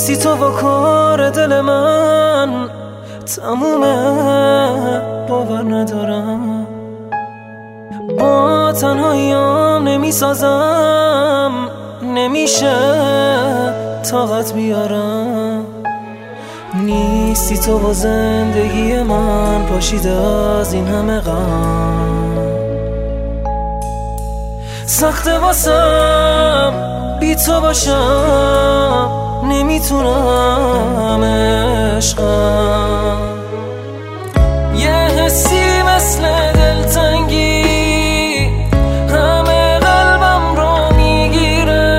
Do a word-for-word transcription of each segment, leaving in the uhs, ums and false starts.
نیستی تو و کار دل من تمومه، باور ندارم با تنهاییام نمی سازم، نمیشه طاقت بیارم. نیستی تو و زندگی من پاشیده از این همه غم. سخته واسم بی تو باشم، نمیتونم عشقم. یه حسی مثل دلتنگی همه قلبم رو میگیره،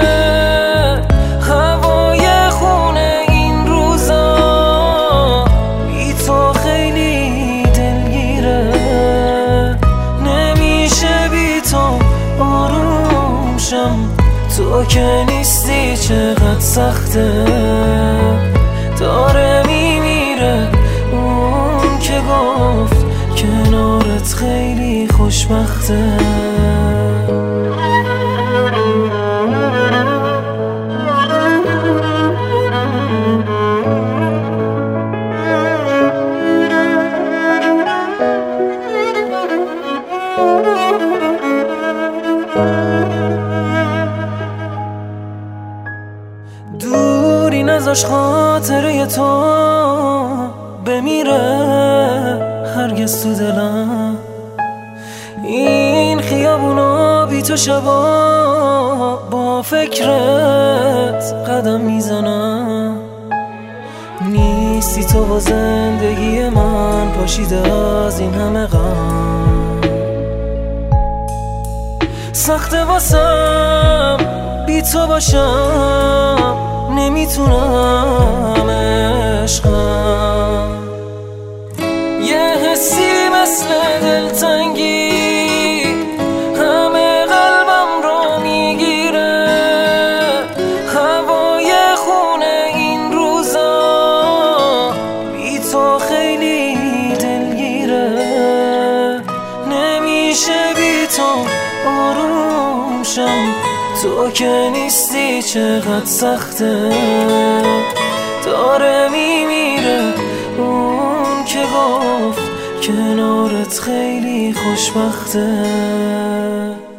هوای خونه این روزا بی تو خیلی دلگیره. نمیشه بی تو آروم شم، تو که نیستی چقدر سخته. داره میمیره اون که گفت کنارت خیلی خوشبخته. دوری نذاش خاطره تو بمیره هرگز تو دلم. این خیابونا بی تو شبا با فکرت قدم میزنم. نیستی تو و زندگی من پاشیده از این همه غم. سخته واسم بی تو باشم، نمیتونم عشقم. یه حسی مثل دلتنگی همه قلبم رو میگیره، هوای خونه این روزا بی تو خیلی دلگیره. نمیشه بی تو آروم شم، تو که نیستی چقدر سخته. داره میمیره اون که گفت کنارت خیلی خوشبخته.